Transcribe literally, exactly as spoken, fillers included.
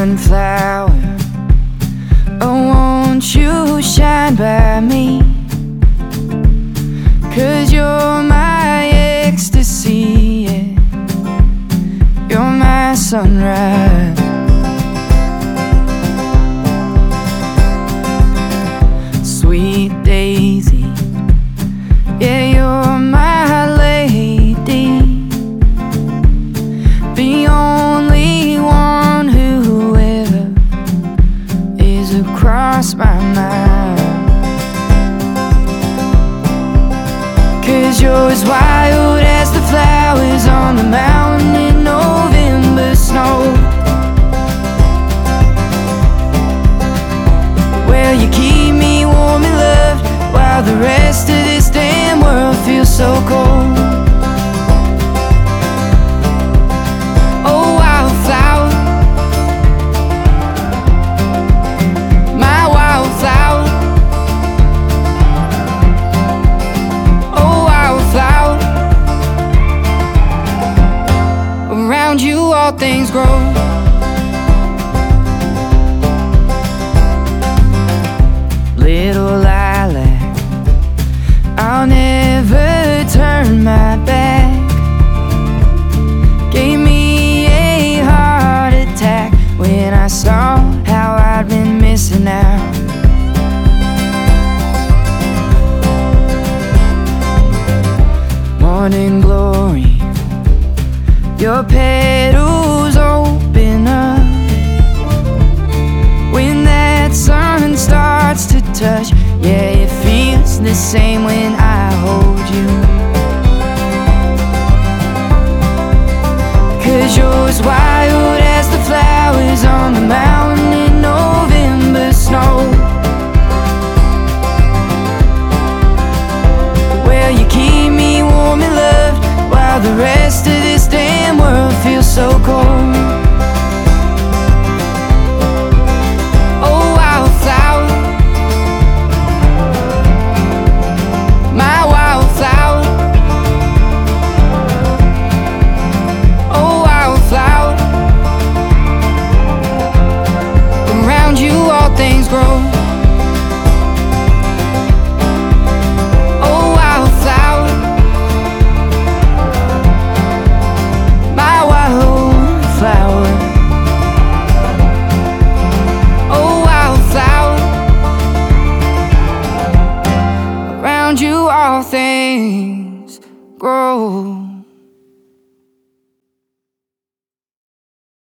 sunflower, oh, won't you shine by me? 'Cause you're my ecstasy, yeah. You're my sunrise. Sweet daisy, yeah, you're my lady, the only one who ever is across my mind. 'Cause you're as wild as the flowers on the mountain in November snow. Well, you keep me warm and loved while the rest of this damn world feels so cold. Oh, wildflower, my wildflower. Oh, wildflower, around you all things grow. Little lilac, I'll never turn my back. Gave me a heart attack when I saw how I'd been missing out. Morning glory, your petals open up when that sun starts to touch. Yeah, it feels the same when I hold you. 'Cause you're as wild as the flowers on the mountain in November snow. Well, you keep me warm and loved while the rest of this damn world feels so cold. Things grow. Oh, wildflower, my wildflower. Oh, wildflower, around you all things grow.